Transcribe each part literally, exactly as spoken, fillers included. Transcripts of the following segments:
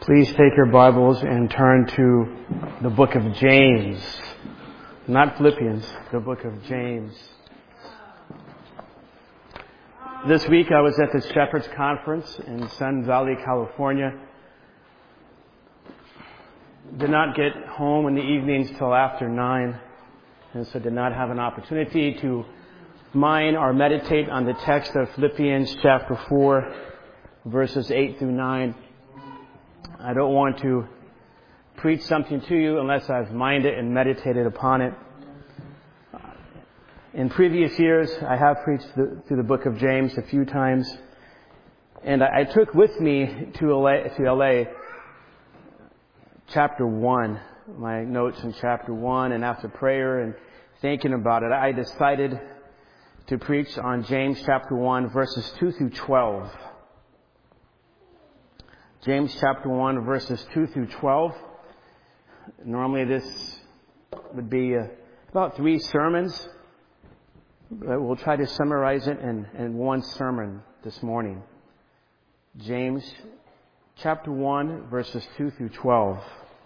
Please take your Bibles and turn to the book of James. Not Philippians, the book of James. This week I was at the Shepherd's Conference in Sun Valley, California. Did not get home in the evenings till after nine, and so did not have an opportunity to mine or meditate on the text of Philippians chapter four, verses eight through nine. I don't want to preach something to you unless I've mined it and meditated upon it. In previous years, I have preached the, through the book of James a few times, and I, I took with me to L A, to L A chapter one, my notes in chapter one, and after prayer and thinking about it, I decided to preach on James chapter one, verses two through twelve. James chapter one, verses two through twelve. Normally this would be uh, about three sermons, but we'll try to summarize it in, in one sermon this morning. James chapter one, verses two through twelve.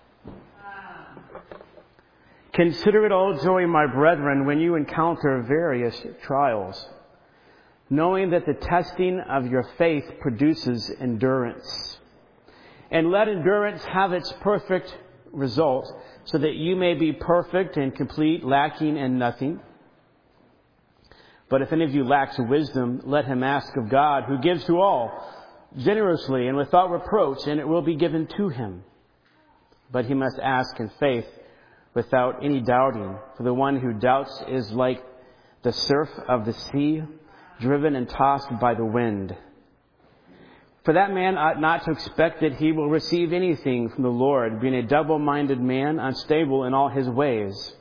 Consider it all joy, my brethren, when you encounter various trials, knowing that the testing of your faith produces endurance. And let endurance have its perfect result, so that you may be perfect and complete, lacking in nothing. But if any of you lacks wisdom, let him ask of God, who gives to all generously and without reproach, and it will be given to him. But he must ask in faith, without any doubting. For the one who doubts is like the surf of the sea, driven and tossed by the wind. For that man ought not to expect that he will receive anything from the Lord, being a double-minded man, unstable in all his ways.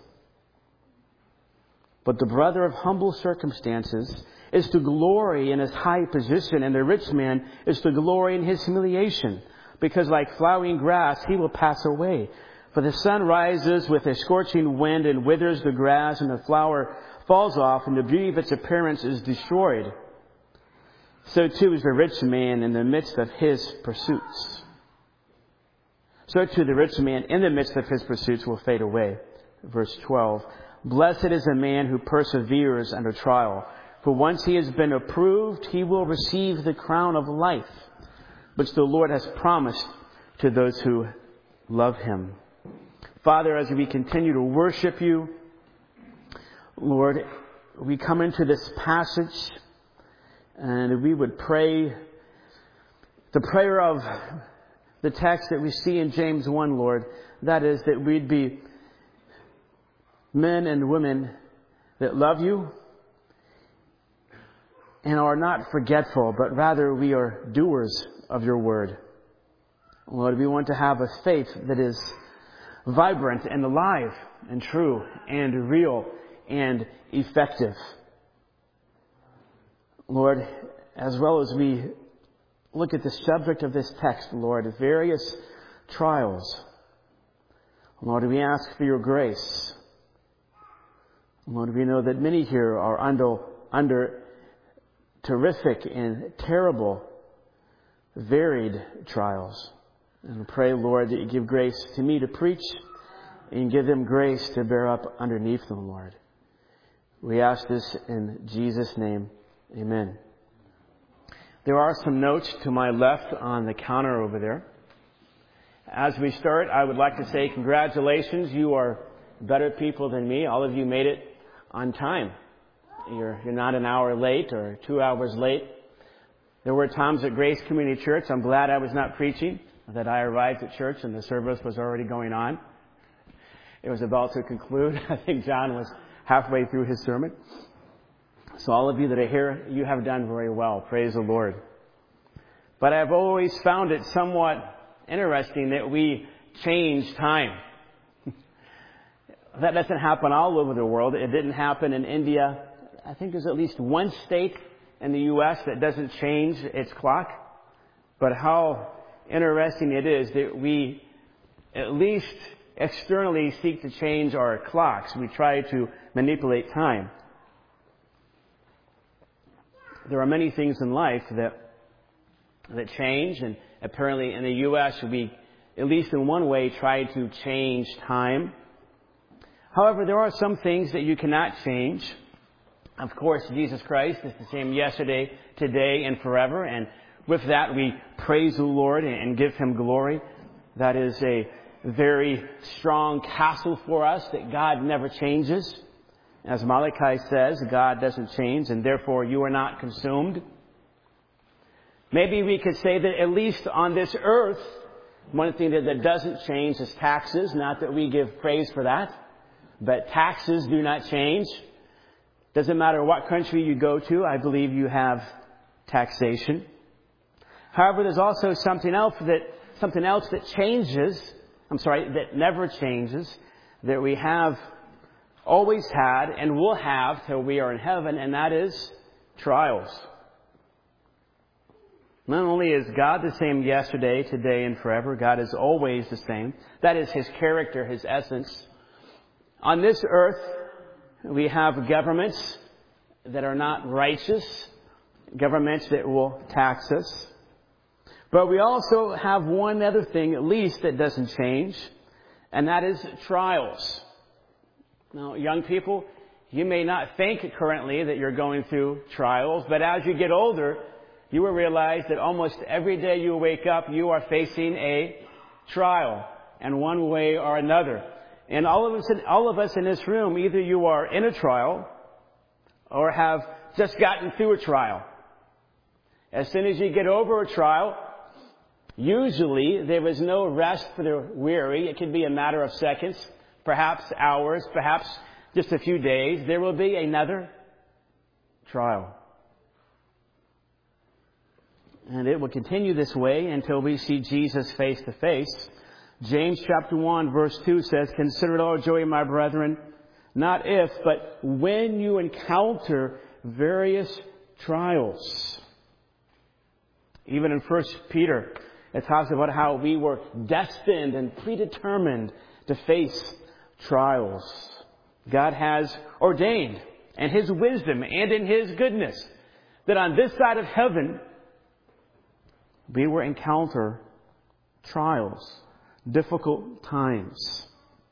But the brother of humble circumstances is to glory in his high position, and the rich man is to glory in his humiliation, because like flowering grass he will pass away. For the sun rises with a scorching wind and withers the grass, and the flower falls off, and the beauty of its appearance is destroyed. So too is the rich man in the midst of his pursuits. So too the rich man in the midst of his pursuits will fade away. Verse twelve. Blessed is the man who perseveres under trial, for once he has been approved, he will receive the crown of life, which the Lord has promised to those who love him. Father, as we continue to worship you, Lord, we come into this passage, and we would pray the prayer of the text that we see in James one, Lord. That is, that we'd be men and women that love you and are not forgetful, but rather we are doers of your word. Lord, we want to have a faith that is vibrant and alive and true and real and effective. Lord, as well as we look at the subject of this text, Lord, various trials, Lord, we ask for your grace. Lord, we know that many here are under, under terrific and terrible, varied trials. And we pray, Lord, that you give grace to me to preach and give them grace to bear up underneath them, Lord. We ask this in Jesus' name. Amen. There are some notes to my left on the counter over there. As we start, I would like to say congratulations. You are better people than me. All of you made it on time. You're, you're not an hour late or two hours late. There were times at Grace Community Church, I'm glad I was not preaching, that I arrived at church and the service was already going on. It was about to conclude. I think John was halfway through his sermon. So all of you that are here, you have done very well. Praise the Lord. But I've always found it somewhat interesting that we change time. That doesn't happen all over the world. It didn't happen in India. I think there's at least one state in the U S that doesn't change its clock. But how interesting it is that we at least externally seek to change our clocks. We try to manipulate time. There are many things in life that that change, and apparently in the U S we at least in one way, try to change time. However, there are some things that you cannot change. Of course, Jesus Christ is the same yesterday, today, and forever. And with that, we praise the Lord and give Him glory. That is a very strong castle for us, that God never changes. As Malachi says, God doesn't change, and therefore you are not consumed. Maybe we could say that at least on this earth, one thing that, that doesn't change is taxes. Not that we give praise for that, but taxes do not change. Doesn't matter what country you go to, I believe you have taxation. However, there's also something else that something else that changes. I'm sorry, that never changes, that we have always had and will have till we are in heaven, and that is trials. Not only is God the same yesterday, today, and forever, God is always the same. That is His character, His essence. On this earth, we have governments that are not righteous, governments that will tax us. But we also have one other thing, at least, that doesn't change, and that is trials. Now, young people, you may not think currently that you're going through trials, but as you get older, you will realize that almost every day you wake up, you are facing a trial in one way or another. And all of us, all of us in this room, either you are in a trial or have just gotten through a trial. As soon as you get over a trial, usually there is no rest for the weary. It can be a matter of seconds, perhaps hours, perhaps just a few days. There will be another trial. And it will continue this way until we see Jesus face to face. James chapter one verse two says, "Consider it all joy, my brethren, not if, but when you encounter various trials." Even in First Peter, it talks about how we were destined and predetermined to face trials. God has ordained, in His wisdom and in His goodness, that on this side of heaven, we will encounter trials, difficult times.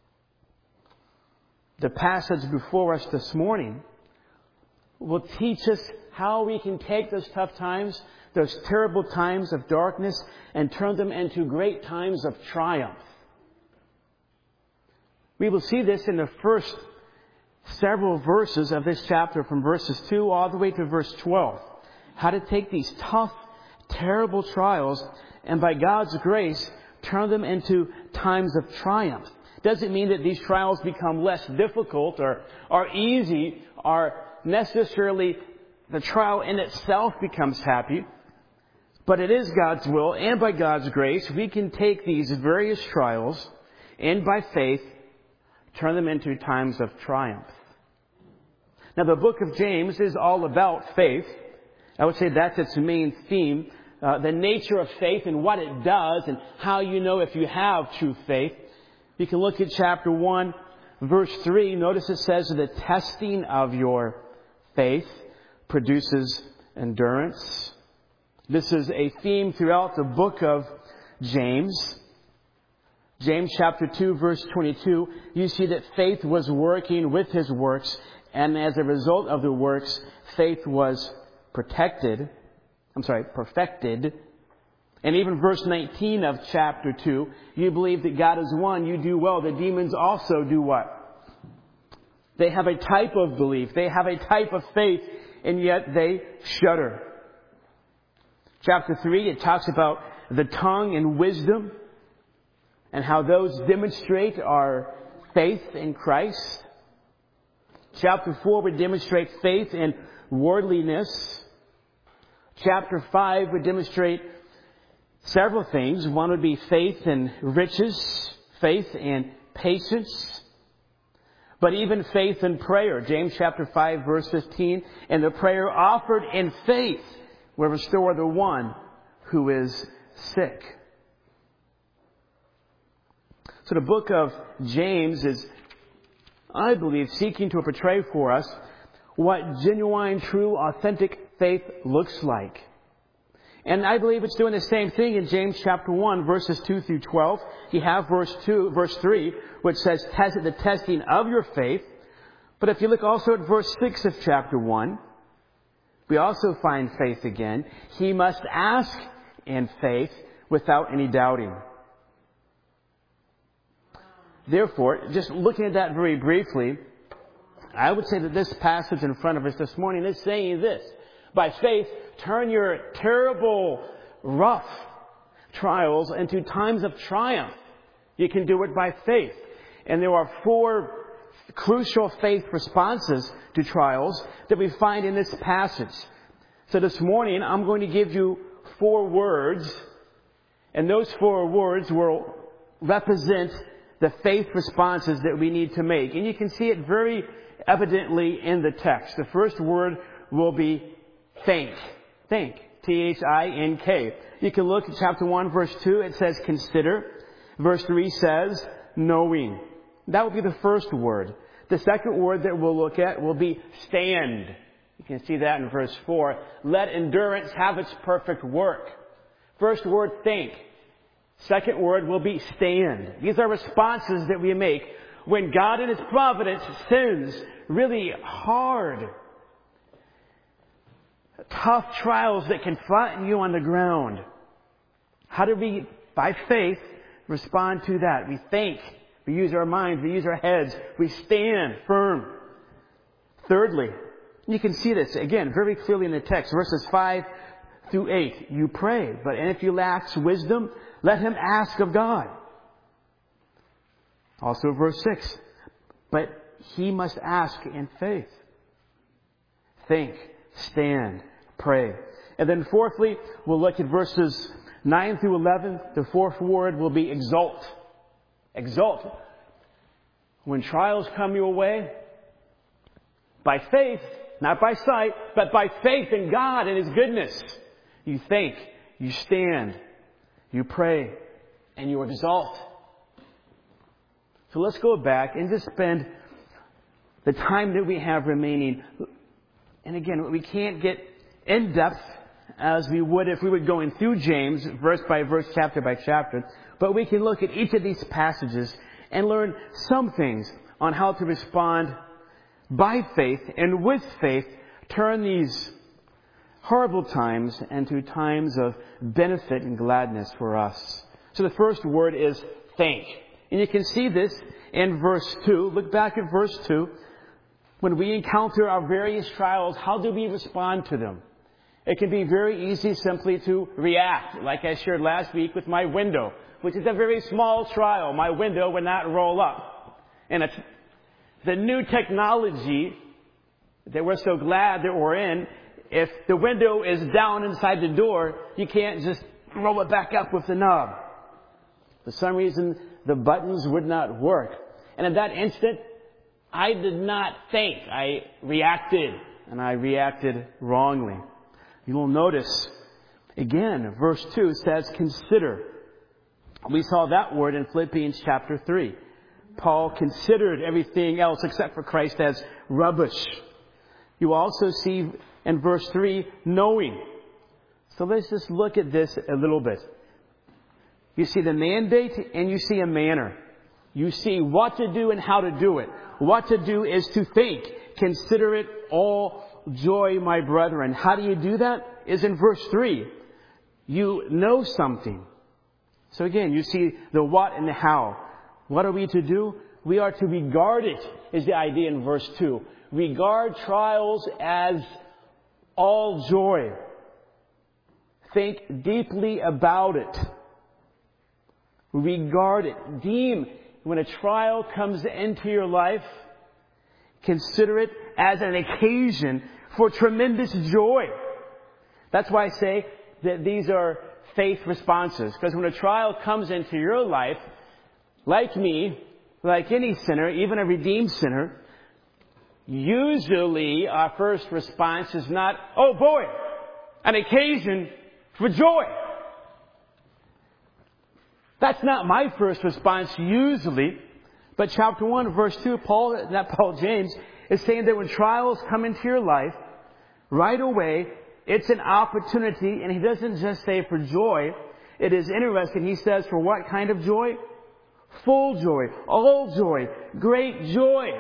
The passage before us this morning will teach us how we can take those tough times, those terrible times of darkness, and turn them into great times of triumph. We will see this in the first several verses of this chapter, from verses two all the way to verse twelve. How to take these tough, terrible trials and by God's grace turn them into times of triumph. Doesn't mean that these trials become less difficult or are easy, or necessarily the trial in itself becomes happy. But it is God's will, and by God's grace, we can take these various trials and by faith turn them into times of triumph. Now, the book of James is all about faith. I would say that's its main theme. Uh, the nature of faith and what it does and how you know if you have true faith. You can look at chapter one, verse three. Notice it says the testing of your faith produces endurance. This is a theme throughout the book of James. James chapter two, verse twenty-two, you see that faith was working with his works, and as a result of the works, faith was protected. I'm sorry, perfected. And even verse nineteen of chapter two, you believe that God is one, you do well. The demons also do what? They have a type of belief. They have a type of faith, and yet they shudder. Chapter three, it talks about the tongue and wisdom and how those demonstrate our faith in Christ. Chapter four would demonstrate faith in worldliness. Chapter five would demonstrate several things. One would be faith in riches, faith in patience, but even faith in prayer. James chapter five, verse fifteen, and the prayer offered in faith will restore the one who is sick. So the book of James is, I believe, seeking to portray for us what genuine, true, authentic faith looks like. And I believe it's doing the same thing in James chapter one, verses two through twelve. You have verse two, verse three, which says, test the testing of your faith. But if you look also at verse six of chapter one, we also find faith again. He must ask in faith without any doubting. Therefore, just looking at that very briefly, I would say that this passage in front of us this morning is saying this. By faith, turn your terrible, rough trials into times of triumph. You can do it by faith. And there are four crucial faith responses to trials that we find in this passage. So this morning, I'm going to give you four words, and those four words will represent the faith responses that we need to make. And you can see it very evidently in the text. The first word will be think. Think. T H I N K. You can look at chapter one, verse two. It says consider. Verse three says knowing. That will be the first word. The second word that we'll look at will be stand. You can see that in verse four. Let endurance have its perfect work. First word, think. Second word will be stand. These are responses that we make when God in His providence sends really hard, tough trials that can flatten you on the ground. How do we, by faith, respond to that? We think. We use our minds. We use our heads. We stand firm. Thirdly, you can see this again very clearly in the text, verses five through eight. You pray, but and if you lack wisdom, let him ask of God. Also verse six. But he must ask in faith. Think, stand, pray. And then fourthly, we'll look at verses nine through eleven. The fourth word will be exult. Exult. When trials come your way, by faith, not by sight, but by faith in God and His goodness, you think, you stand, you pray, and you exalt. So let's go back and just spend the time that we have remaining. And again, we can't get in depth as we would if we were going through James, verse by verse, chapter by chapter. But we can look at each of these passages and learn some things on how to respond by faith and with faith, turn these horrible times into times of benefit and gladness for us. So the first word is think. And you can see this in verse two. Look back at verse two. When we encounter our various trials, how do we respond to them? It can be very easy simply to react, like I shared last week with my window, which is a very small trial. My window would not roll up. And it's the new technology that we're so glad that we're in. If the window is down inside the door, you can't just roll it back up with the knob. For some reason, the buttons would not work. And at that instant, I did not think. I reacted, and I reacted wrongly. You will notice, again, verse two says, consider. We saw that word in Philippians chapter three. Paul considered everything else except for Christ as rubbish. You also see in verse three, knowing. So let's just look at this a little bit. You see the mandate and you see a manner. You see what to do and how to do it. What to do is to think. Consider it all joy, my brethren. How do you do that? Is in verse three. You know something. So again, you see the what and the how. What are we to do? We are to regard it, is the idea in verse two. Regard trials as all joy. Think deeply about it. Regard it. Deem when a trial comes into your life, consider it as an occasion for tremendous joy. That's why I say that these are faith responses. Because when a trial comes into your life, like me, like any sinner, even a redeemed sinner, usually our first response is not, oh boy, an occasion for joy. That's not my first response usually. But chapter one, verse two, Paul, not Paul, James, is saying that when trials come into your life, right away, It's an opportunity, and he doesn't just say for joy. It is interesting. He says for what kind of joy? Full joy, all joy, great joy.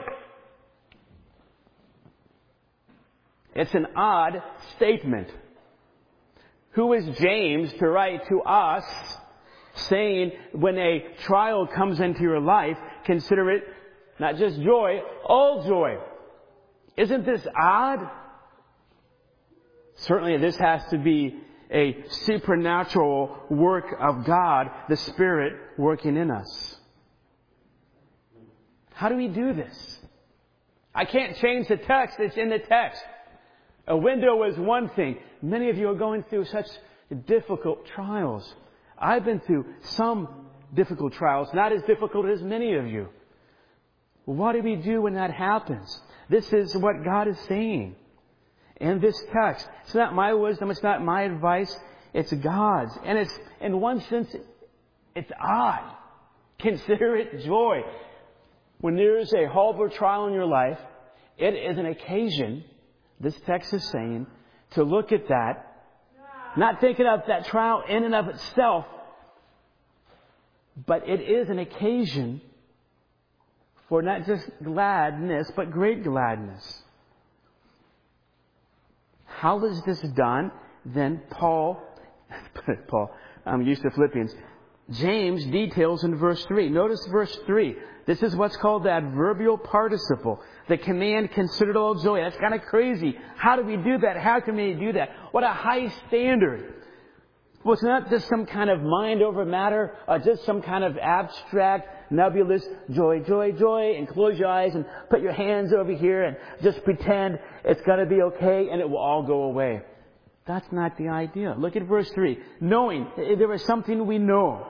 It's an odd statement. Who is James to write to us saying when a trial comes into your life, consider it not just joy, all joy? Isn't this odd? Certainly this has to be a supernatural work of God, the Spirit working in us. How do we do this? I can't change the text. It's in the text. A window is one thing. Many of you are going through such difficult trials. I've been through some difficult trials, not as difficult as many of you. What do we do when that happens? This is what God is saying in this text. It's not my wisdom. It's not my advice. It's God's. And it's, in one sense, it's odd. Consider it joy. When there is a horrible trial in your life, it is an occasion, this text is saying, to look at that, not thinking of that trial in and of itself, but it is an occasion for not just gladness, but great gladness. How is this done? Then Paul, Paul, I'm used to Philippians. James details in verse three. Notice verse three. This is what's called the adverbial participle. The command, consider it all joy. That's kind of crazy. How do we do that? How can we do that? What a high standard. Well, it's not just some kind of mind over matter, or just some kind of abstract, nebulous joy, joy, joy, and close your eyes and put your hands over here and just pretend it's going to be okay and it will all go away. That's not the idea. Look at verse three. Knowing, there is something we know.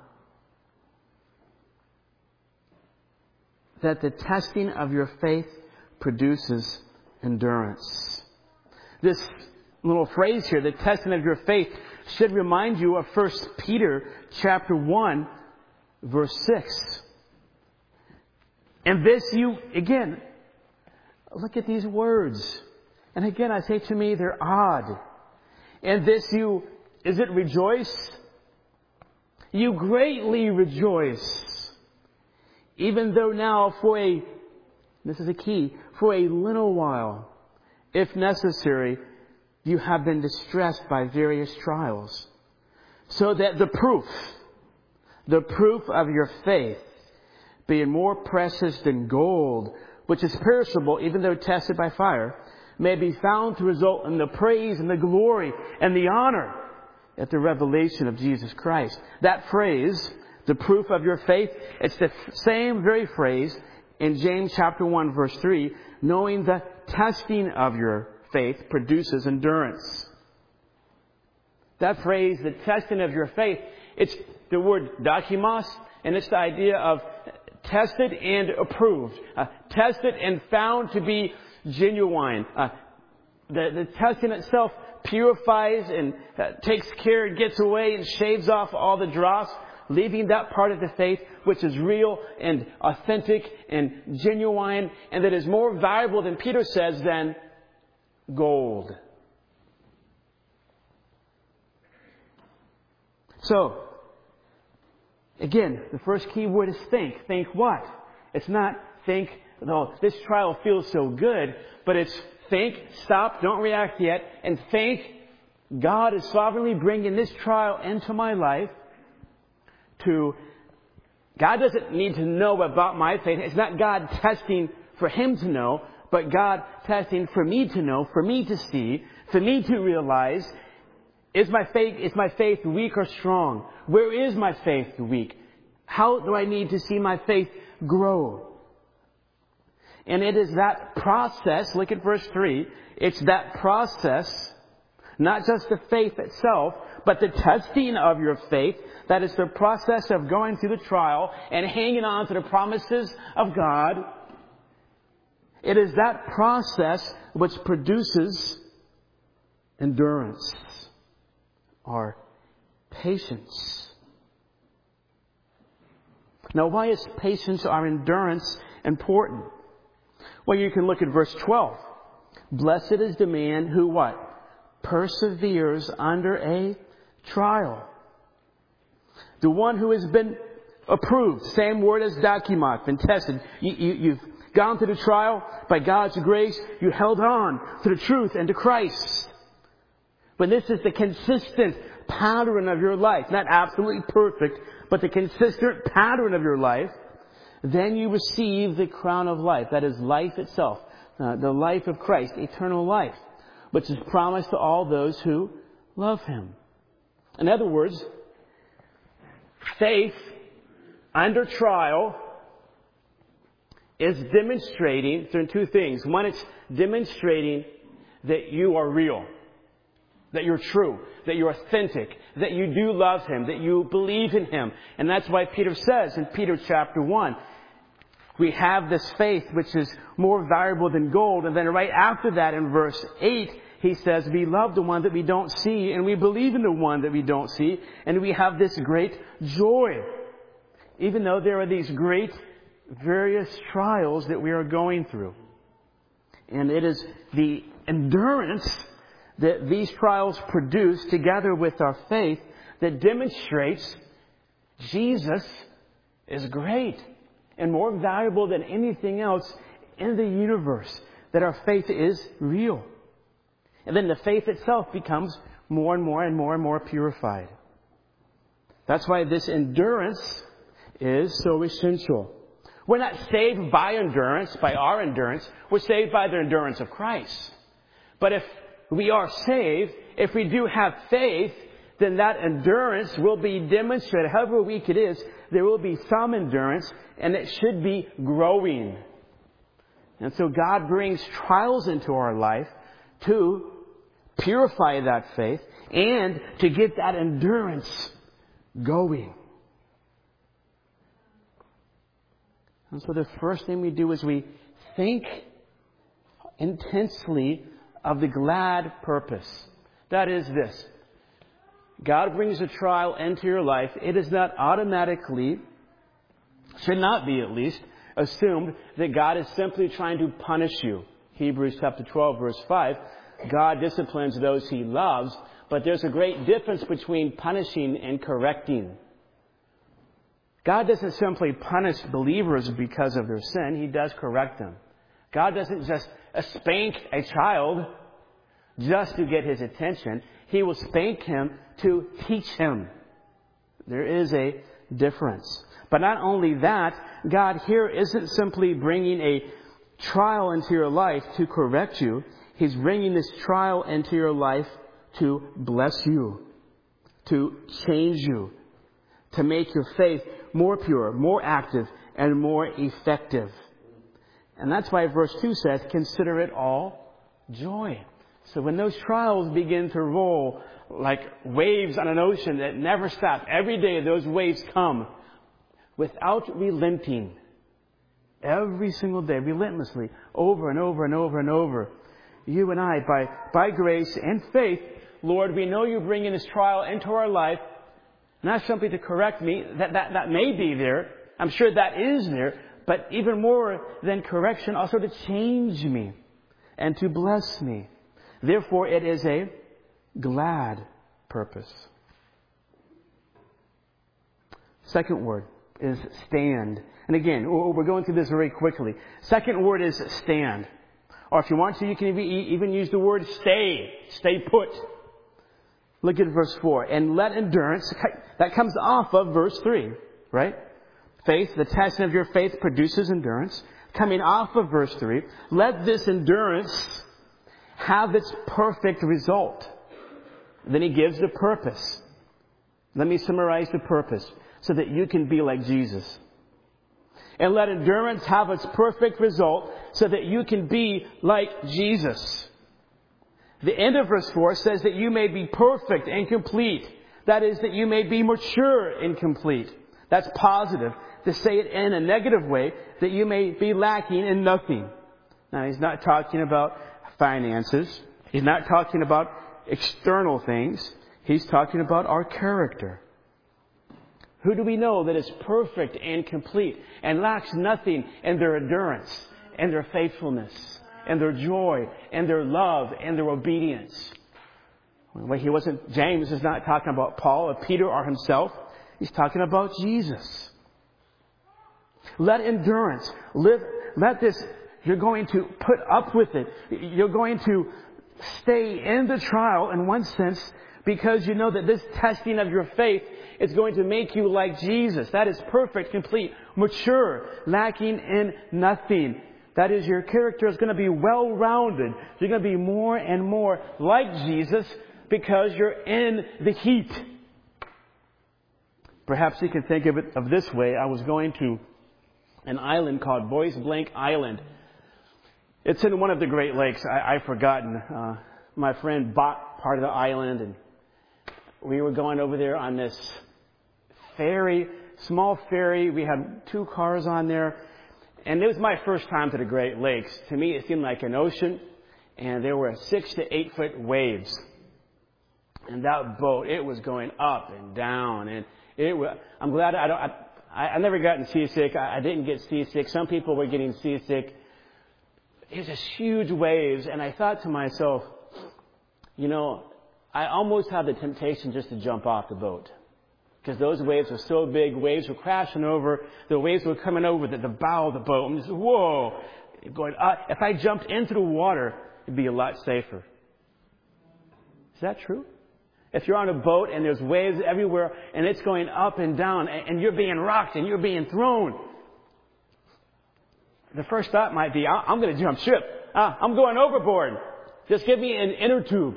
That the testing of your faith produces endurance. This little phrase here, the testing of your faith, should remind you of First Peter chapter one, verse six. And this you, again, look at these words. And again, I say to me, they're odd. And this you, is it rejoice? You greatly rejoice. Even though now for a, this is a key, for a little while, if necessary, you have been distressed by various trials. So that the proof, the proof of your faith, being more precious than gold, which is perishable even though tested by fire, may be found to result in the praise and the glory and the honor at the revelation of Jesus Christ. That phrase, the proof of your faith, it's the same very phrase in James chapter one verse three, knowing the testing of your faith produces endurance. That phrase, the testing of your faith, it's the word dokimos, and it's the idea of tested and approved. Uh, tested and found to be genuine. Uh, the, the testing itself purifies and uh, takes care and gets away and shaves off all the dross, leaving that part of the faith which is real and authentic and genuine and that is more valuable than Peter says than gold. So, again, the first key word is think. Think what? It's not think, no, this trial feels so good, but it's think, stop, don't react yet, and think God is sovereignly bringing this trial into my life to, God doesn't need to know about my faith. It's not God testing for Him to know, but God testing for me to know, for me to see, for me to realize, is my faith, is my faith weak or strong? Where is my faith weak? How do I need to see my faith grow? And it is that process, look at verse three, it's that process, not just the faith itself, but the testing of your faith, that is the process of going through the trial and hanging on to the promises of God. It is that process which produces endurance or patience. Now, why is patience or endurance important? Well, you can look at verse twelve. Blessed is the man who what? perseveres under a trial. The one who has been approved, same word as dokimos, been tested. You, you, you've gone through the trial by God's grace. You held on to the truth and to Christ. When this is the consistent pattern of your life, not absolutely perfect, but the consistent pattern of your life, then you receive the crown of life. That is life itself, uh, the life of Christ, eternal life, which is promised to all those who love Him. In other words, faith under trial is demonstrating through two things. One, it's demonstrating that you are real, that you're true, that you're authentic, that you do love Him, that you believe in Him. And that's why Peter says in Peter chapter one, we have this faith which is more valuable than gold. And then right after that in verse eight, he says, we love the one that we don't see, and we believe in the one that we don't see, and we have this great joy. Even though there are these great various trials that we are going through. And it is the endurance that these trials produce together with our faith that demonstrates Jesus is great and more valuable than anything else in the universe. That our faith is real. And then the faith itself becomes more and more and more and more purified. That's why this endurance is so essential. We're not saved by endurance, by our endurance. We're saved by the endurance of Christ. But if we are saved, if we do have faith, then that endurance will be demonstrated. However weak it is, there will be some endurance, and it should be growing. And so God brings trials into our life to purify that faith and to get that endurance going. And so the first thing we do is we think intensely of the glad purpose. That is this. God brings a trial into your life. It is not automatically, should not be at least, assumed that God is simply trying to punish you. Hebrews chapter twelve verse five. God disciplines those He loves, but there's a great difference between punishing and correcting. God doesn't simply punish believers because of their sin. He does correct them. God doesn't just spank a child just to get his attention. He will spank him to teach him. There is a difference. But not only that, God here isn't simply bringing a trial into your life to correct you. He's bringing this trial into your life to bless you, to change you, to make your faith more pure, more active, and more effective. And that's why verse two says, consider it all joy. So when those trials begin to roll like waves on an ocean that never stop, every day those waves come without relenting. Every single day, relentlessly, over and over and over and over. You and I, by, by grace and faith, Lord, we know you're bringing this trial into our life, not simply to correct me. That, that, that may be there. I'm sure that is there. But even more than correction, also to change me and to bless me. Therefore, it is a glad purpose. Second word is stand. And again, we're going through this very quickly. Second word is stand. Or if you want to, you can even use the word stay. Stay put. Look at verse four. And let endurance, that comes off of verse three, right? Faith, the testing of your faith produces endurance. Coming off of verse three, let this endurance have its perfect result. Then he gives the purpose. Let me summarize the purpose so that you can be like Jesus. And let endurance have its perfect result so that you can be like Jesus. The end of verse four says that you may be perfect and complete. That is, that you may be mature and complete. That's positive. To say it in a negative way, that you may be lacking in nothing. Now, he's not talking about finances. He's not talking about external things. He's talking about our character. Who do we know that is perfect and complete and lacks nothing in their endurance and their faithfulness and their joy and their love and their obedience? Well, he wasn't, James is not talking about Paul or Peter or himself. He's talking about Jesus. Let endurance, live, let this, you're going to put up with it. You're going to stay in the trial in one sense because you know that this testing of your faith is going to make you like Jesus. That is perfect, complete, mature, lacking in nothing. That is, your character is going to be well-rounded. You're going to be more and more like Jesus because you're in the heat. Perhaps you can think of it of this way. I was going to an island called Boys Blank Island. It's in one of the Great Lakes. I, I've forgotten. Uh, my friend bought part of the island, and we were going over there on this ferry, small ferry. We had two cars on there, and it was my first time to the Great Lakes. To me, it seemed like an ocean, and there were six to eight foot waves. And that boat, it was going up and down, and it was. I'm glad I don't. I, I never gotten seasick. I, I didn't get seasick. Some people were getting seasick. It was just huge waves, and I thought to myself, you know, I almost had the temptation just to jump off the boat. Because those waves were so big, waves were crashing over, the waves were coming over the, the bow of the boat. I'm just, whoa, going up. If I jumped into the water, it'd be a lot safer. Is that true? If you're on a boat and there's waves everywhere and it's going up and down and, and you're being rocked and you're being thrown, the first thought might be, I'm going to jump ship. Ah, I'm going overboard. Just give me an inner tube.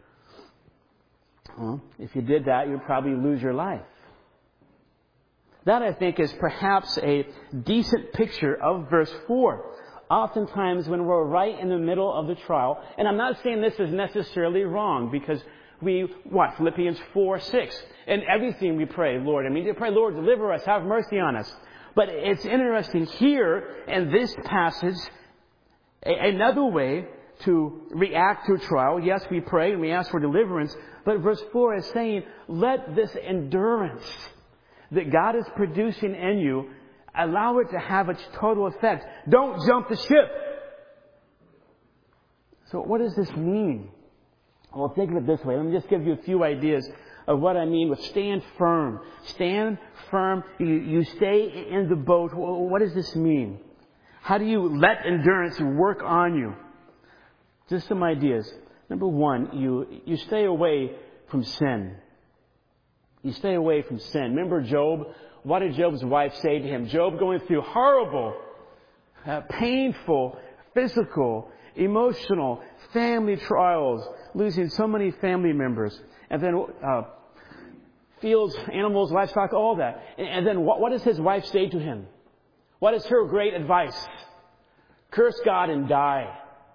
Well, if you did that, you'd probably lose your life. That, I think, is perhaps a decent picture of verse four. Oftentimes, when we're right in the middle of the trial, and I'm not saying this is necessarily wrong, because we, what, Philippians four, six, in everything we pray, Lord. I mean, we pray, Lord, deliver us, have mercy on us. But it's interesting here in this passage, a, another way to react to a trial. Yes, we pray and we ask for deliverance, but verse four is saying, let this endurance that God is producing in you, allow it to have its total effect. Don't jump the ship. So what does this mean? Well, think of it this way. Let me just give you a few ideas of what I mean with stand firm. Stand firm. You, you stay in the boat. What does this mean? How do you let endurance work on you? Just some ideas. Number one, you, you stay away from sin. You stay away from sin. Remember Job? What did Job's wife say to him? Job going through horrible, uh, painful, physical, emotional, family trials, losing so many family members. And then uh, fields, animals, livestock, all that. And, and then what, what does his wife say to him? What is her great advice? Curse God and die.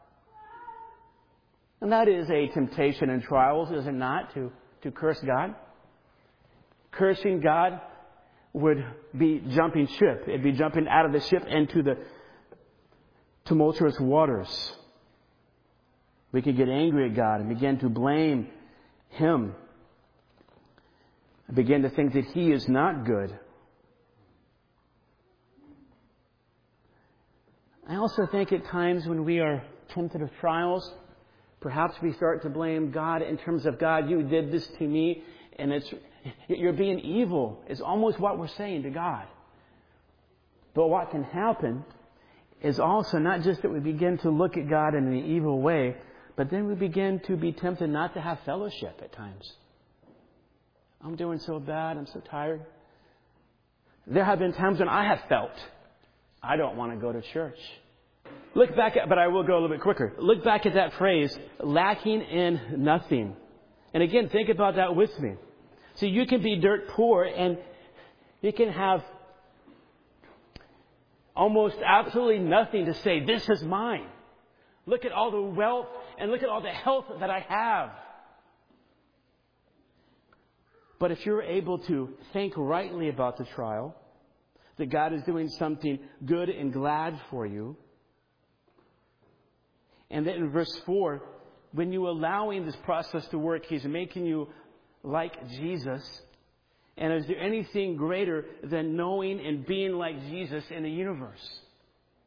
And that is a temptation in trials, is it not, to, to curse God? Cursing God would be jumping ship. It'd be jumping out of the ship into the tumultuous waters. We could get angry at God and begin to blame Him. And begin to think that He is not good. I also think at times when we are tempted with trials, perhaps we start to blame God in terms of, God, you did this to me, and it's you're being evil, is almost what we're saying to God. But what can happen is also not just that we begin to look at God in an evil way, but then we begin to be tempted not to have fellowship at times. I'm doing so bad, I'm so tired. There have been times when I have felt, I don't want to go to church. Look back at, but I will go a little bit quicker. Look back at that phrase, lacking in nothing. And again, think about that with me. See, you can be dirt poor and you can have almost absolutely nothing to say, this is mine. Look at all the wealth and look at all the health that I have. But if you're able to think rightly about the trial, that God is doing something good and glad for you, and that in verse four, when you're allowing this process to work, He's making you like Jesus. And is there anything greater than knowing and being like Jesus in the universe?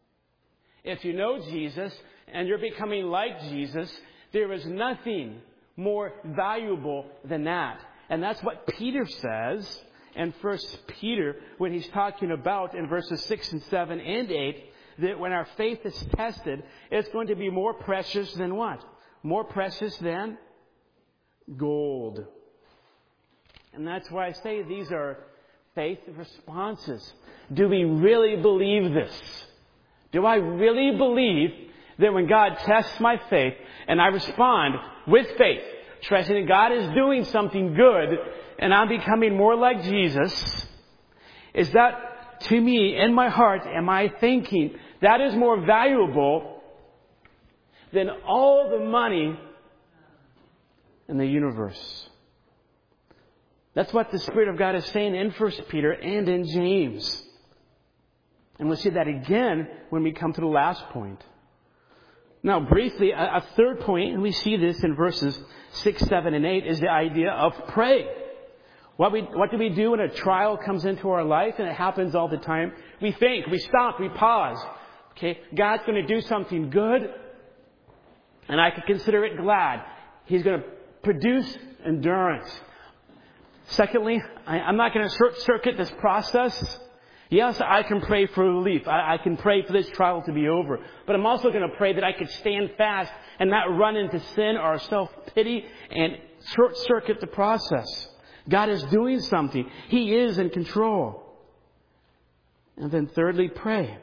If you know Jesus and you're becoming like Jesus, there is nothing more valuable than that. And that's what Peter says in First Peter when he's talking about in verses six and seven and eight, that when our faith is tested, it's going to be more precious than what? More precious than gold. And that's why I say these are faith responses. Do we really believe this? Do I really believe that when God tests my faith and I respond with faith, trusting that God is doing something good and I'm becoming more like Jesus, is that to me, in my heart, am I thinking that is more valuable than all the money in the universe? That's what the Spirit of God is saying in First Peter and in James. And we'll see that again when we come to the last point. Now, briefly, a, a third point, and we see this in verses six, seven, and eight, is the idea of pray. What we, what do we do when a trial comes into our life? And it happens all the time. We think, we stop, we pause. Okay, God's going to do something good, and I can consider it glad. He's going to produce endurance. Secondly, I, I'm not going to short circuit this process. Yes, I can pray for relief. I, I can pray for this trial to be over. But I'm also going to pray that I could stand fast and not run into sin or self-pity and short circuit the process. God is doing something. He is in control. And then thirdly, pray.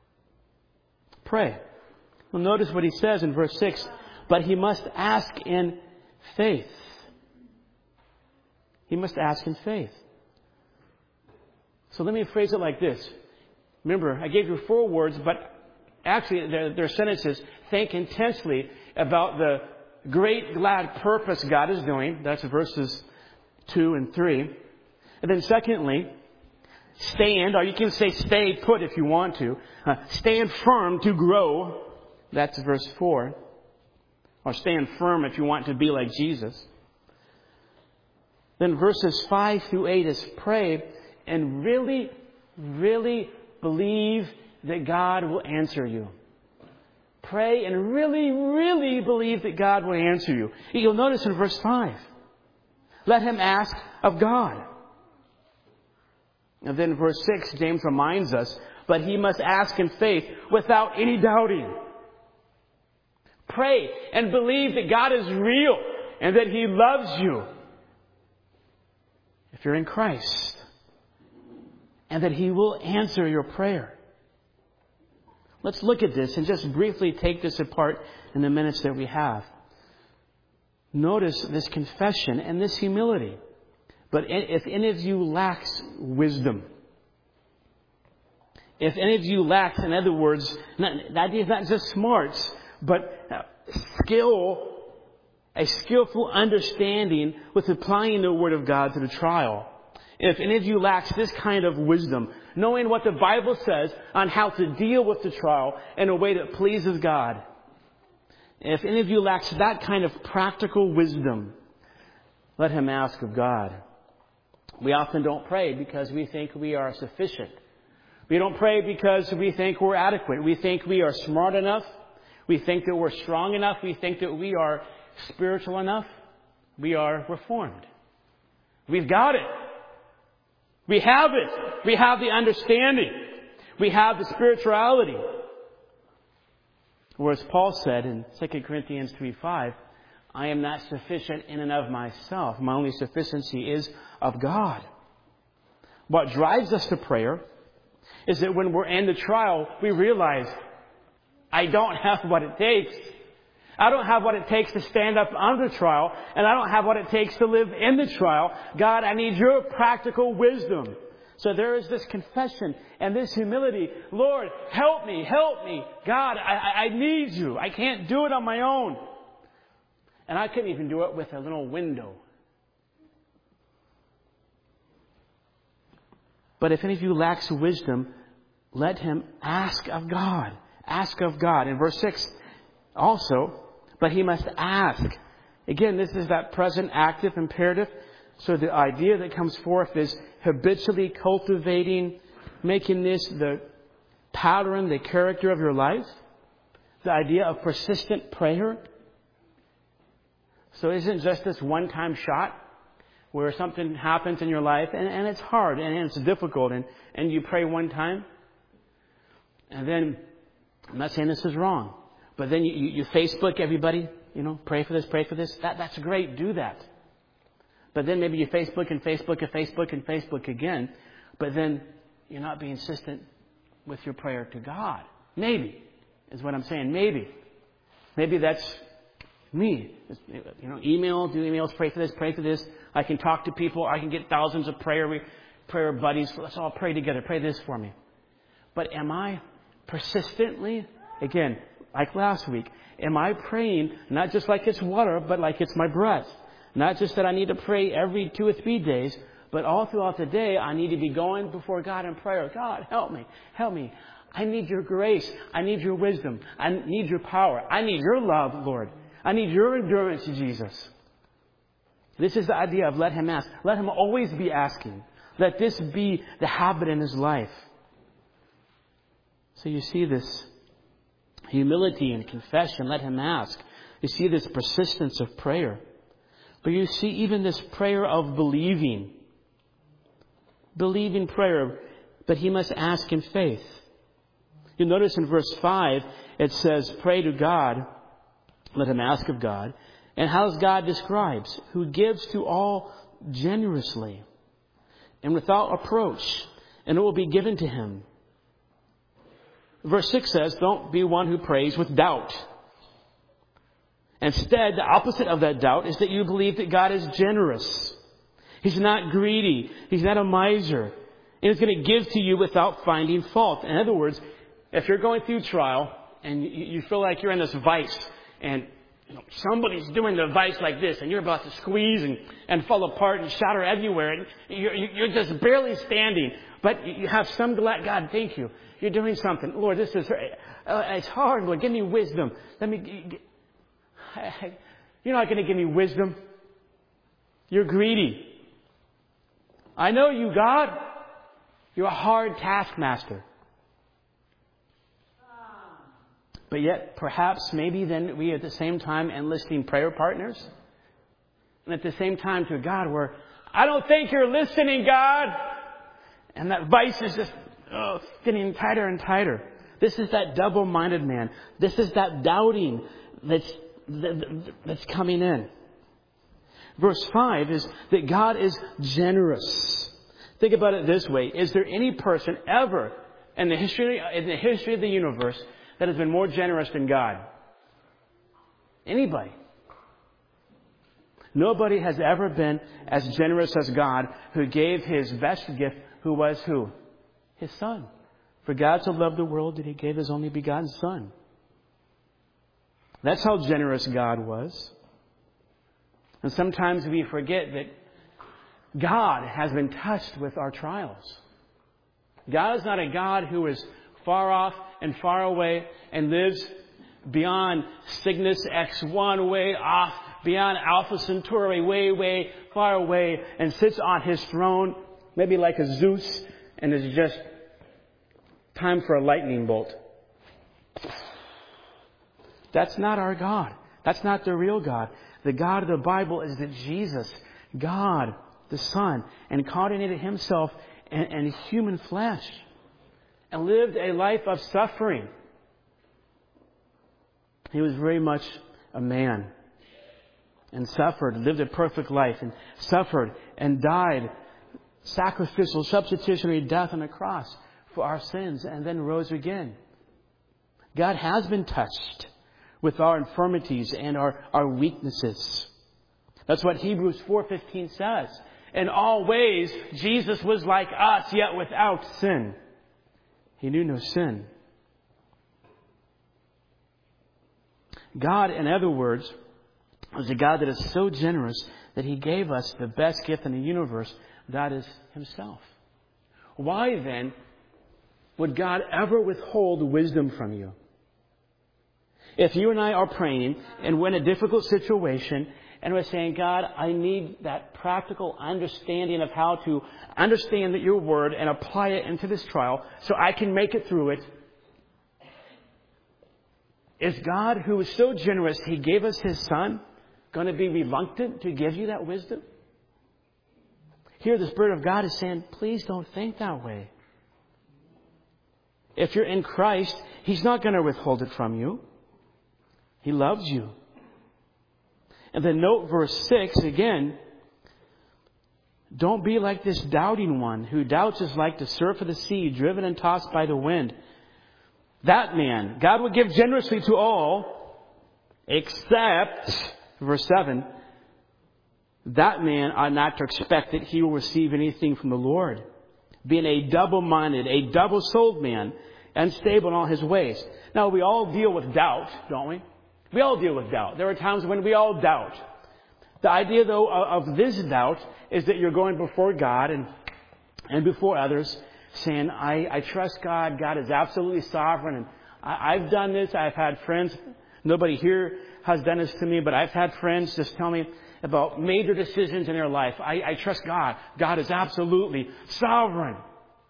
Pray. Well, notice what he says in verse six. But he must ask in faith. He must ask in faith. So let me phrase it like this. Remember, I gave you four words, but actually they're, they're sentences. Think intensely about the great, glad purpose God is doing. That's verses two and three. And then secondly, stand, or you can say stay put if you want to. Uh, stand firm to grow. That's verse four. Or stand firm if you want to be like Jesus. Then verses five through eight is pray and really, really believe that God will answer you. Pray and really, really believe that God will answer you. You'll notice in verse five. Let him ask of God. And then verse six, James reminds us, but he must ask in faith without any doubting. Pray and believe that God is real and that He loves you if you're in Christ, and that He will answer your prayer. Let's look at this and just briefly take this apart in the minutes that we have. Notice this confession and this humility. But if any of you lacks wisdom, if any of you lacks, in other words, not, the idea is not just smarts, but skill, a skillful understanding with applying the Word of God to the trial. If any of you lacks this kind of wisdom, knowing what the Bible says on how to deal with the trial in a way that pleases God, if any of you lacks that kind of practical wisdom, let him ask of God. We often don't pray because we think we are sufficient. We don't pray because we think we're adequate. We think we are smart enough. We think that we're strong enough. We think that we are spiritual enough. We are reformed. We've got it. We have it. We have the understanding. We have the spirituality. Or as Paul said in Second Corinthians three five, I am not sufficient in and of myself. My only sufficiency is of God. What drives us to prayer is that when we're in the trial, we realize, I don't have what it takes. I don't have what it takes to stand up under trial, and I don't have what it takes to live in the trial. God, I need your practical wisdom. So there is this confession and this humility. Lord, help me, help me. God, I, I need you. I can't do it on my own. And I couldn't even do it with a little window. But if any of you lacks wisdom, let him ask of God. Ask of God. In verse six, also, but he must ask. Again, this is that present active imperative. So the idea that comes forth is habitually cultivating, making this the pattern, the character of your life. The idea of persistent prayer. So it isn't just this one-time shot where something happens in your life and, and it's hard and it's difficult and, and you pray one time and then, I'm not saying this is wrong, but then you, you, you Facebook everybody, you know, pray for this, pray for this. That, that's great, do that. But then maybe you Facebook and Facebook and Facebook and Facebook again, but then you're not being consistent with your prayer to God. Maybe, is what I'm saying, maybe. Maybe that's me. You know, email, do emails, pray for this, pray for this. I can talk to people. I can get thousands of prayer prayer buddies. Let's all pray together. Pray this for me. But am I persistently, again, like last week, am I praying not just like it's water, but like it's my breath? Not just that I need to pray every two or three days, but all throughout the day, I need to be going before God in prayer. God, help me. Help me. I need your grace. I need your wisdom. I need your power. I need your love, Lord. I need your endurance, Jesus. This is the idea of let him ask. Let him always be asking. Let this be the habit in his life. So you see this humility and confession. Let him ask. You see this persistence of prayer. But you see even this prayer of believing. Believing prayer. But he must ask in faith. You'll notice in verse five, it says, pray to God. Let him ask of God. And how does God describes? Who gives to all generously and without approach, and it will be given to him. Verse six says, don't be one who prays with doubt. Instead, the opposite of that doubt is that you believe that God is generous. He's not greedy. He's not a miser. And he's going to give to you without finding fault. In other words, if you're going through trial and you feel like you're in this vice and you know, somebody's doing the vice like this and you're about to squeeze and, and fall apart and shatter everywhere and you're, you're just barely standing, but you have some glad, God, thank you. You're doing something. Lord, this is, uh, it's hard. Lord, give me wisdom. Let me, you're not going to give me wisdom. You're greedy. I know you, God. You're a hard taskmaster. But yet, perhaps, maybe then we at the same time enlisting prayer partners. And at the same time to God, where I don't think you're listening, God. And that vice is just oh, getting tighter and tighter. This is that double-minded man. This is that doubting that's, that, that's coming in. Verse five is that God is generous. Think about it this way. Is there any person ever in the history, in the history of the universe that has been more generous than God? Anybody. Nobody has ever been as generous as God, who gave his best gift, who was who? His Son. For God so loved the world that he gave his only begotten Son. That's how generous God was. And sometimes we forget that God has been touched with our trials. God is not a God who is far off and far away and lives beyond Cygnus X one, way off, beyond Alpha Centauri, way, way far away, and sits on his throne, maybe like a Zeus, and is just time for a lightning bolt. That's not our God. That's not the real God. The God of the Bible is that Jesus, God, the Son, incarnated himself in, in human flesh and lived a life of suffering. He was very much a man and suffered, lived a perfect life and suffered and died sacrificial, substitutionary death on the cross for our sins and then rose again. God has been touched with our infirmities and our, our weaknesses. That's what Hebrews four fifteen says. In all ways, Jesus was like us, yet without sin. He knew no sin. God, in other words, was a God that is so generous that he gave us the best gift in the universe. That is himself. Why then would God ever withhold wisdom from you? If you and I are praying and we're in a difficult situation and we're saying, God, I need that practical understanding of how to understand your word and apply it into this trial so I can make it through it. Is God, who is so generous, he gave us his Son, going to be reluctant to give you that wisdom? Here the Spirit of God is saying, please don't think that way. If you're in Christ, He's not going to withhold it from you. He loves you. And then note verse six again. Don't be like this doubting one who doubts is like the surf of the sea, driven and tossed by the wind. That man, God will give generously to all, except, verse seven, that man ought not to expect that he will receive anything from the Lord. Being a double-minded, a double-souled man, unstable in all his ways. Now, we all deal with doubt, don't we? We all deal with doubt. There are times when we all doubt. The idea, though, of this doubt is that you're going before God and, and before others saying, I, I trust God. God is absolutely sovereign. And I, I've done this. I've had friends. Nobody here has done this to me, but I've had friends just tell me about major decisions in their life. I, I trust God. God is absolutely sovereign.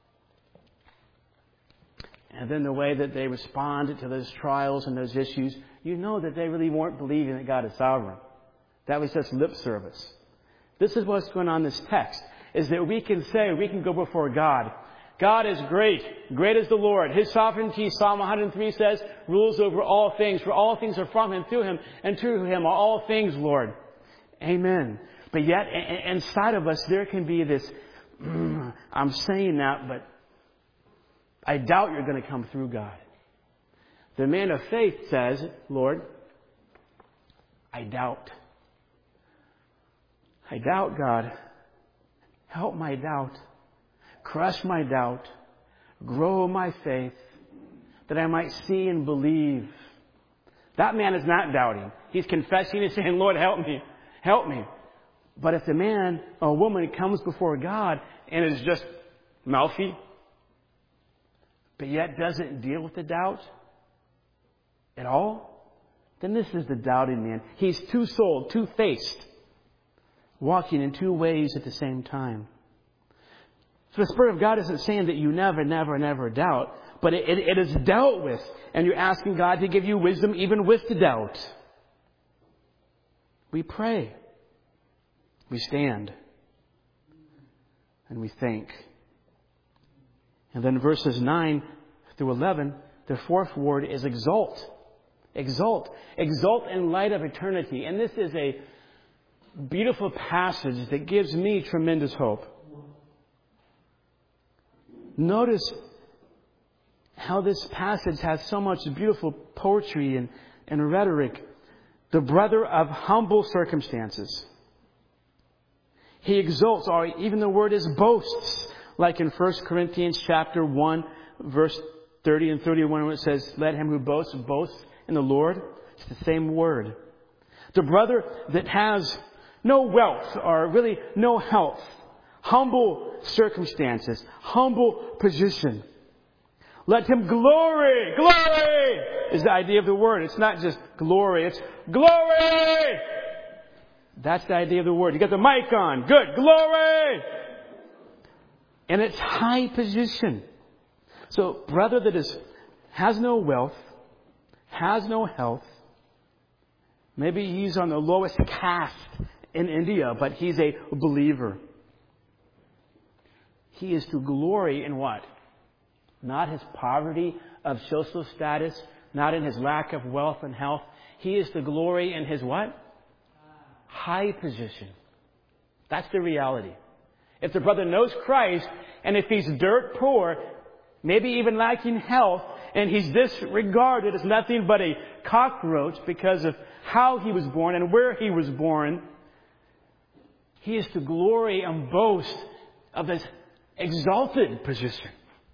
And then the way that they respond to those trials and those issues, you know that they really weren't believing that God is sovereign. That was just lip service. This is what's going on in this text, is that we can say, we can go before God. God is great. Great is the Lord. His sovereignty, Psalm one hundred three says, rules over all things. For all things are from Him, through Him, and to Him are all things, Lord. Amen. But yet, inside of us, there can be this, mm, I'm saying that, but I doubt you're going to come through, God. The man of faith says, Lord, I doubt. I doubt, God. Help my doubt. Crush my doubt. Grow my faith that I might see and believe. That man is not doubting. He's confessing and saying, Lord, help me. Help me. But if the man or woman comes before God and is just mouthy, but yet doesn't deal with the doubt at all, then this is the doubting man. He's two-souled, two-faced, walking in two ways at the same time. So the Spirit of God isn't saying that you never, never, never doubt, but it, it, it is dealt with, and you're asking God to give you wisdom even with the doubt. We pray. We stand. And we think. And then verses nine through eleven, the fourth word is exalt. Exalt. Exalt in light of eternity. And this is a beautiful passage that gives me tremendous hope. Notice how this passage has so much beautiful poetry and, and rhetoric. The brother of humble circumstances. He exalts, or even the word is boasts, like in First Corinthians chapter one, verse thirty and thirty-one, when it says, let him who boasts, boast in the Lord. It's the same word. The brother that has no wealth, or really no health, humble circumstances, humble position. Let him glory. Glory is the idea of the word. It's not just glory. It's glory. That's the idea of the word. You got the mic on. Good. Glory. And it's high position. So, brother that is has no wealth, has no health. Maybe he's on the lowest caste in India, but he's a believer. He is to glory in what? Not his poverty of social status, not in his lack of wealth and health. He is to glory in his what? High position. That's the reality. If the brother knows Christ, and if he's dirt poor, maybe even lacking health, and he's disregarded as nothing but a cockroach because of how he was born and where he was born, he is to glory and boast of this exalted position.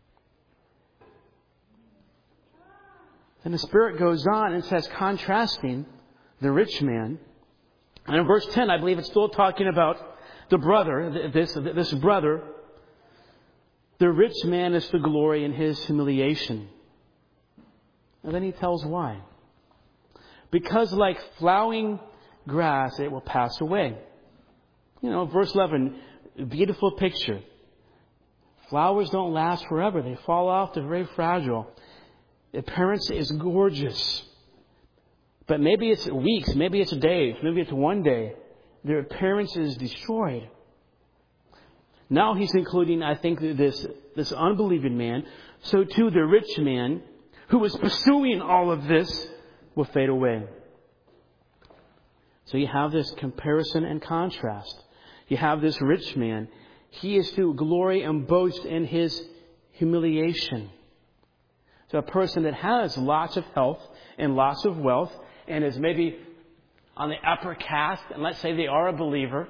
And the Spirit goes on and says, contrasting the rich man. And in verse ten, I believe it's still talking about the brother, this, this brother. The rich man is to glory in his humiliation. And then he tells why. Because like flowering grass, it will pass away. You know, verse eleven, beautiful picture. Flowers don't last forever. They fall off. They're very fragile. The appearance is gorgeous. But maybe it's weeks, maybe it's days, maybe it's one day. Their appearance is destroyed. Now he's including, I think, this, this unbelieving man. So too the rich man who was pursuing all of this will fade away. So you have this comparison and contrast. You have this rich man. He is to glory and boast in his humiliation. So a person that has lots of health and lots of wealth and is maybe on the upper caste, and let's say they are a believer,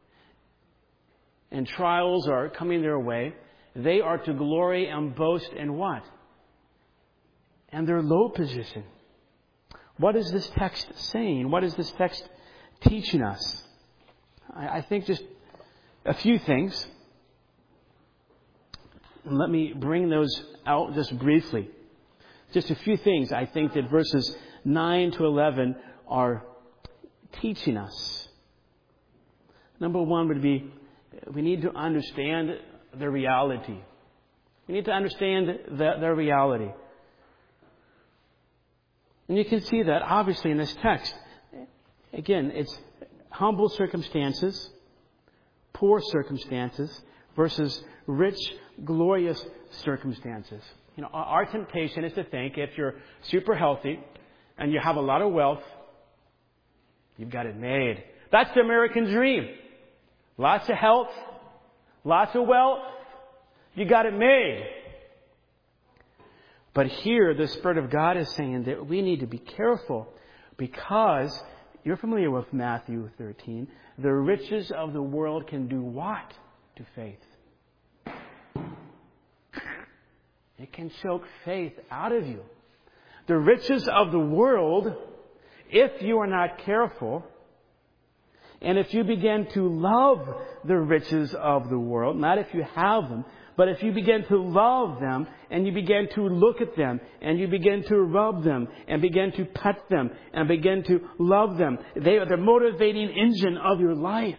and trials are coming their way, they are to glory and boast in what? And their low position. What is this text saying? What is this text teaching us? I, I think just a few things. And let me bring those out just briefly. Just a few things I think that verses nine to eleven are teaching us. Number one would be we need to understand the reality. We need to understand the, the reality. And you can see that obviously in this text. Again, it's humble circumstances, poor circumstances versus rich, glorious circumstances. You know, our temptation is to think if you're super healthy and you have a lot of wealth, you've got it made. That's the American dream. Lots of health, lots of wealth, you got it made. But here, the Spirit of God is saying that we need to be careful because you're familiar with Matthew thirteen. The riches of the world can do what to faith? It can choke faith out of you. The riches of the world, if you are not careful, and if you begin to love the riches of the world, not if you have them, but if you begin to love them and you begin to look at them and you begin to rub them and begin to pet them and begin to love them, they are the motivating engine of your life.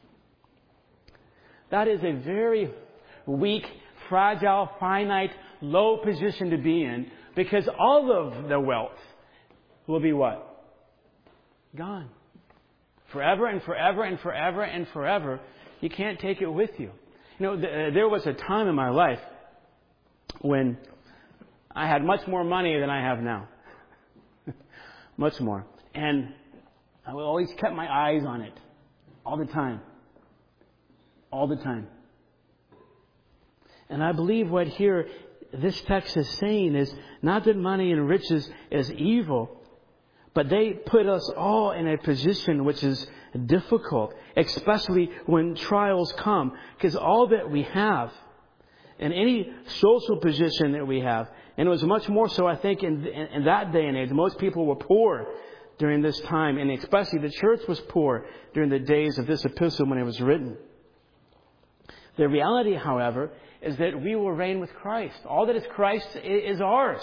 That is a very weak, fragile, finite, low position to be in because all of the wealth will be what? Gone. Forever and forever and forever and forever. You can't take it with you. You know, th- there was a time in my life when I had much more money than I have now. Much more. And I always kept my eyes on it. All the time. All the time. And I believe what here this text is saying is not that money and riches is evil, but they put us all in a position which is difficult, especially when trials come. Because all that we have, in any social position that we have, and it was much more so, I think, in, in, in that day and age, most people were poor during this time, and especially the church was poor during the days of this epistle when it was written. The reality, however, is that we will reign with Christ. All that is Christ is ours.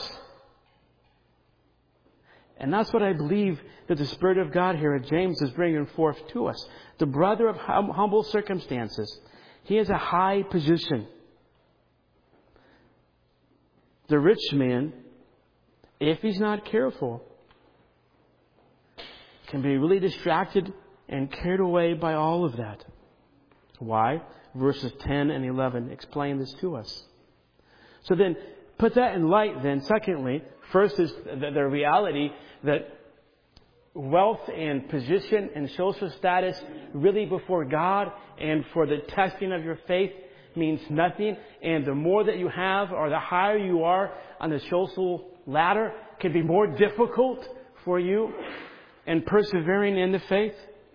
And that's what I believe that the Spirit of God here at James is bringing forth to us. The brother of hum- humble circumstances. He has a high position. The rich man, if he's not careful, can be really distracted and carried away by all of that. Why? Verses ten and eleven explain this to us. So then, put that in light then. Secondly, first is the, the reality that wealth and position and social status really before God and for the testing of your faith means nothing. And the more that you have or the higher you are on the social ladder can be more difficult for you in persevering in the faith.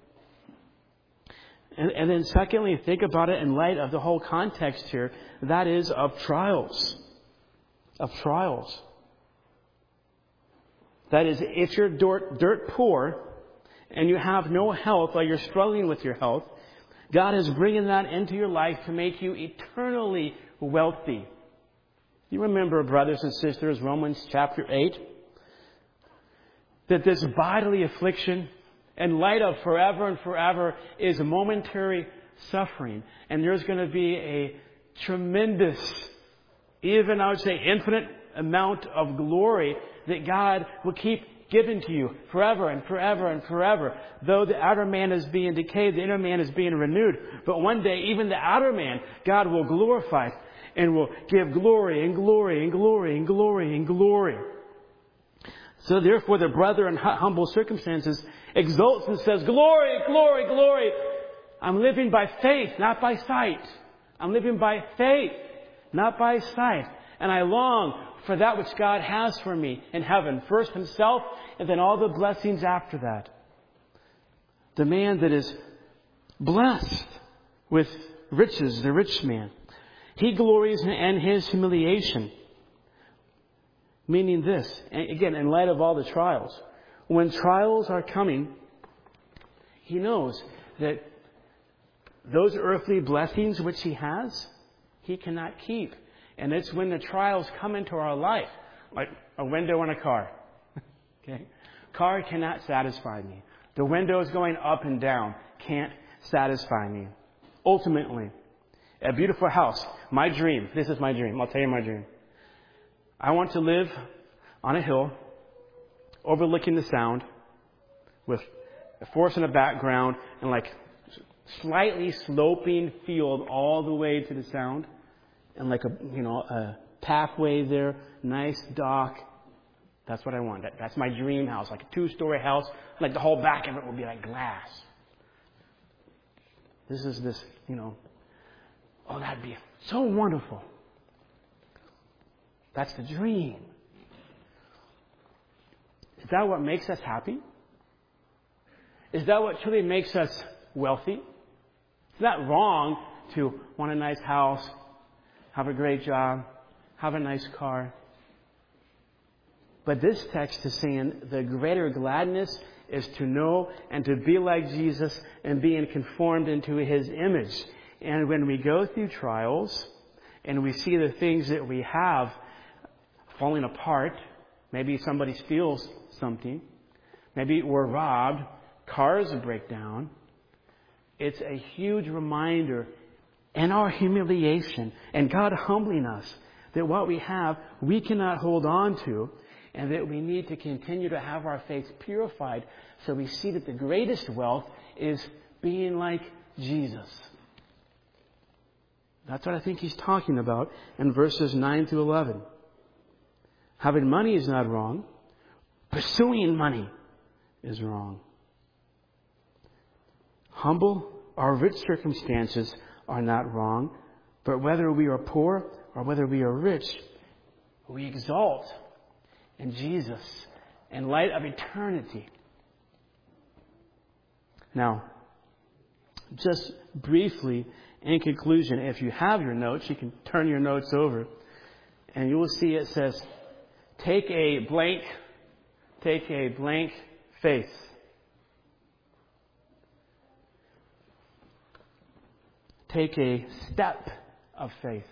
And, and then secondly, think about it in light of the whole context here. That is of trials. Of trials. That is, if you're dirt, dirt poor and you have no health or you're struggling with your health, God is bringing that into your life to make you eternally wealthy. You remember, brothers and sisters, Romans chapter eight, that this bodily affliction, in light of forever and forever, is a momentary suffering. And there's going to be a tremendous, even I would say infinite amount of glory that God will keep given to you forever and forever and forever. Though the outer man is being decayed, the inner man is being renewed. But one day, even the outer man, God will glorify and will give glory and glory and glory and glory and glory. So therefore, the brother in humble circumstances exults and says, glory, glory, glory. I'm living by faith, not by sight. I'm living by faith, not by sight. And I long for that which God has for me in heaven. First Himself, and then all the blessings after that. The man that is blessed with riches, the rich man, he glories in his humiliation. Meaning this, and again, in light of all the trials, when trials are coming, he knows that those earthly blessings which he has, he cannot keep. And it's when the trials come into our life, like a window on a car. Okay? Car cannot satisfy me. The windows going up and down can't satisfy me. Ultimately, a beautiful house, my dream, this is my dream, I'll tell you my dream. I want to live on a hill overlooking the Sound with a forest in the background and like slightly sloping field all the way to the Sound and like a, you know, a pathway there, nice dock. That's what I want. That, that's my dream house, like a two-story house. Like the whole back of it will be like glass. This is this, you know, oh, that'd be so wonderful. That's the dream. Is that what makes us happy? Is that what truly makes us wealthy? It's not wrong to want a nice house, have a great job, have a nice car. But this text is saying the greater gladness is to know and to be like Jesus and being conformed into His image. And when we go through trials and we see the things that we have falling apart, maybe somebody steals something, maybe we're robbed, cars break down, it's a huge reminder in our humiliation and God humbling us that what we have we cannot hold on to, and that we need to continue to have our faith purified so we see that the greatest wealth is being like Jesus. That's what I think he's talking about in verses nine through eleven. Having money is not wrong. Pursuing money is wrong. Humble or rich circumstances are not wrong, but whether we are poor or whether we are rich, we exalt in Jesus in light of eternity. Now, just briefly, in conclusion, if you have your notes, you can turn your notes over, and you will see it says, take a blank, take a blank faith. Take a step of faith.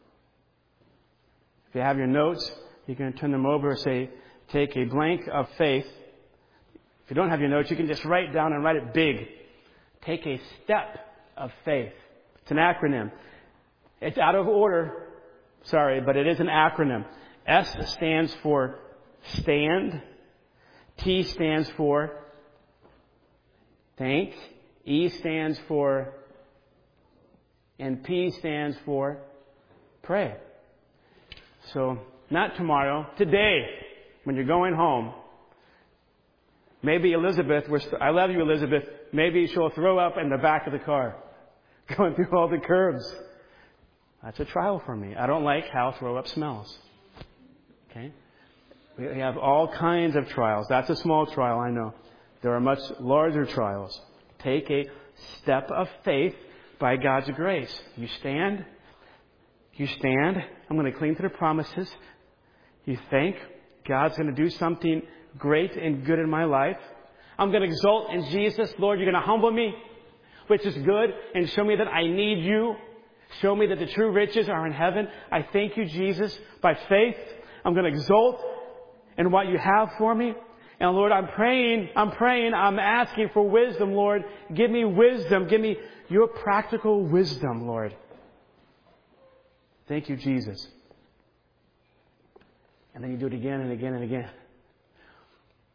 If you have your notes, you can turn them over and say, take a blank of faith. If you don't have your notes, you can just write down and write it big. Take a step of faith. It's an acronym. It's out of order. Sorry, but it is an acronym. S stands for stand. T stands for think. E stands for, and P stands for pray. So, not tomorrow, today, when you're going home, maybe Elizabeth, we're st- I love you, Elizabeth, maybe she'll throw up in the back of the car, going through all the curbs. That's a trial for me. I don't like how throw up smells. Okay? We have all kinds of trials. That's a small trial, I know. There are much larger trials. Take a step of faith by God's grace. You stand. You stand. I'm going to cling to the promises. You think God's going to do something great and good in my life. I'm going to exult in Jesus. Lord, you're going to humble me, which is good, and show me that I need you. Show me that the true riches are in heaven. I thank you, Jesus. By faith, I'm going to exult in what you have for me. And Lord, I'm praying, I'm praying, I'm asking for wisdom, Lord. Give me wisdom. Give me your practical wisdom, Lord. Thank you, Jesus. And then you do it again and again and again.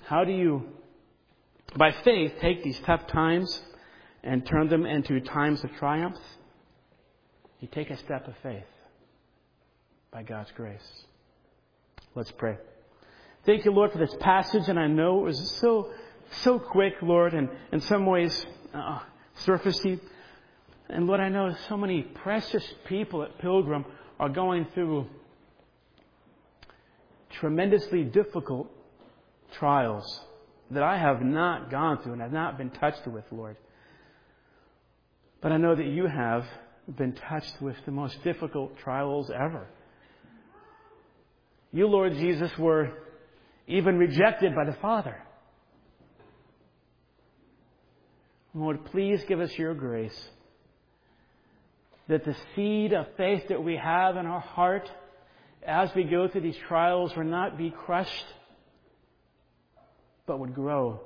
How do you, by faith, take these tough times and turn them into times of triumph? You take a step of faith by God's grace. Let's pray. Thank you, Lord, for this passage, and I know it was so, so quick, Lord, and in some ways uh, surfacey. And Lord, I know so many precious people at Pilgrim are going through tremendously difficult trials that I have not gone through and have not been touched with, Lord. But I know that you have been touched with the most difficult trials ever. You, Lord Jesus, were even rejected by the Father. Lord, please give us your grace that the seed of faith that we have in our heart as we go through these trials will not be crushed, but would grow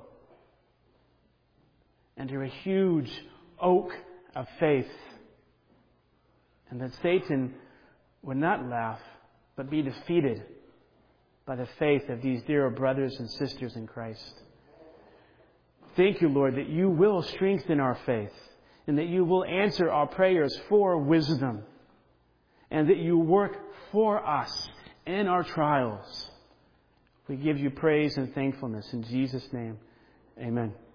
into a huge oak of faith. And that Satan would not laugh, but be defeated by the faith of these dear brothers and sisters in Christ. Thank you, Lord, that you will strengthen our faith and that you will answer our prayers for wisdom and that you work for us in our trials. We give you praise and thankfulness in Jesus' name. Amen.